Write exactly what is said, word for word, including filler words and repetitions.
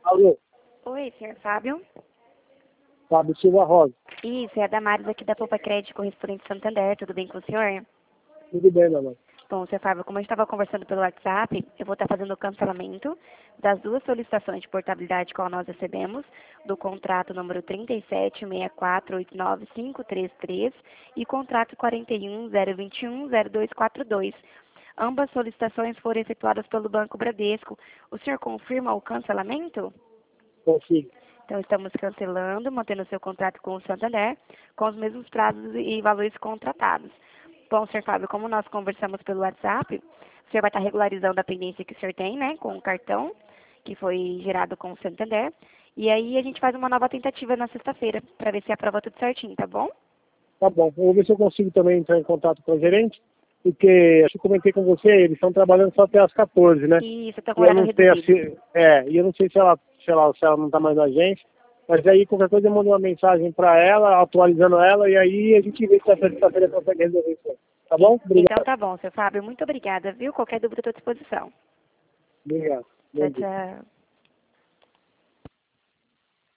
Alô, Oi, senhor Fábio. Fábio Silva Rosa. Isso, é a Damares aqui da Poupa Crédito Correspondente Santander. Tudo bem com o senhor? Tudo bem, meu mãe? Bom, senhor Fábio, como a gente estava conversando pelo WhatsApp, eu vou estar fazendo o cancelamento das duas solicitações de portabilidade que nós recebemos, do contrato número trinta e sete, sessenta e quatro, oitenta e nove, quinhentos e trinta e três e contrato quarenta e um, zero vinte e um, zero dois quatro dois. Ambas solicitações foram efetuadas pelo Banco Bradesco. O senhor confirma o cancelamento? Consigo. Então, estamos cancelando, mantendo o seu contrato com o Santander, com os mesmos prazos e valores contratados. Bom, senhor Fábio, como nós conversamos pelo WhatsApp, o senhor vai estar regularizando a pendência que o senhor tem, né, com o cartão, que foi gerado com o Santander. E aí a gente faz uma nova tentativa na sexta-feira, para ver se aprova tudo certinho, tá bom? Tá bom. Eu vou ver se eu consigo também entrar em contato com o gerente, porque acho que eu comentei com você, eles estão trabalhando só até às quatorze, né? E você está com E eu horário não sei reduzido. se, é, e eu não sei se ela, se ela, se ela não está mais na agência, mas aí qualquer coisa eu mando uma mensagem para ela, atualizando ela, e aí a gente vê se essa sexta-feira consegue resolver isso. Tá bom? Então Obrigado. tá bom, senhor Fábio. Muito obrigada, viu? Qualquer dúvida, estou à disposição. Obrigado. Bom Tchau, dia. tchau.